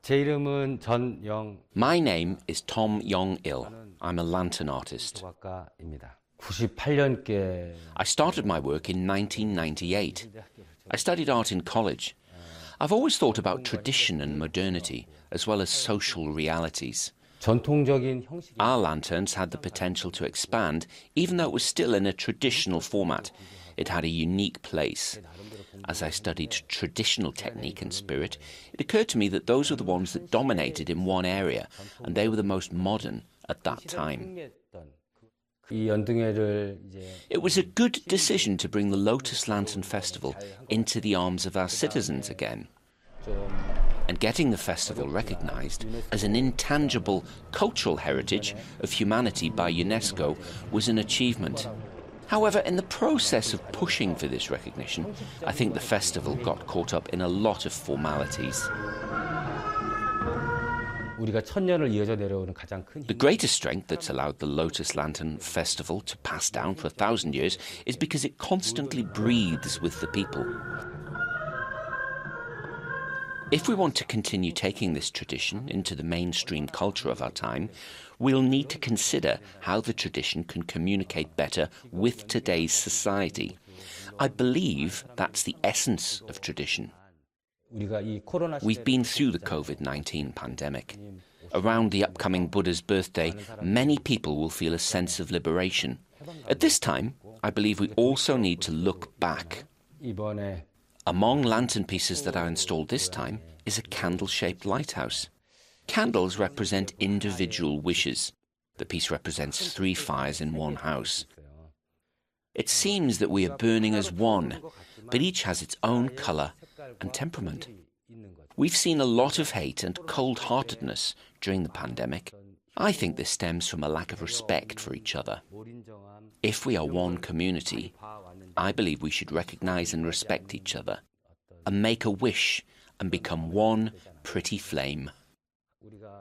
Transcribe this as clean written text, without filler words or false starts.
제 이름은 전영 My name is Tom Yong-il. I'm a lantern artist. 조각가입니다. 98년께 I started my work in 1998. I studied art in college. I've always thought about tradition and modernity, as well as social realities. 전통적인 형식 Our lanterns had the potential to expand, even though it was still in a traditional format. It had a unique place. As I studied traditional technique and spirit, it occurred to me that those were the ones that dominated in one area, and they were the most modern at that time. 이 연등회를 이제 It was a good decision to bring the Lotus Lantern Festival into the arms of our citizens again. And getting the festival recognised as an intangible cultural heritage of humanity by UNESCO was an achievement. However, in the process of pushing for this recognition, I think the festival got caught up in a lot of formalities. 우리가 천년을 이어져 내려오는 가장 큰 The greatest strength that's allowed the Lotus Lantern Festival to pass down for 1,000 years is because it constantly breathes with the people. If we want to continue taking this tradition into the mainstream culture of our time, we'll need to consider how the tradition can communicate better with today's society. I believe that's the essence of tradition. 우리가 이 코로나 We've been through the COVID-19 pandemic. Around the upcoming Buddha's birthday, many people will feel a sense of liberation. At this time, I believe we also need to look back. 이번에 Among lantern pieces that are installed this time is a candle-shaped lighthouse. Candles represent individual wishes. The piece represents 3 fires in one house. It seems that we are burning as one, but each has its own colour and temperament. We've seen a lot of hate and cold-heartedness during the pandemic. I think this stems from a lack of respect for each other. If we are one community, I believe we should recognise and respect each other and make a wish and become one pretty flame.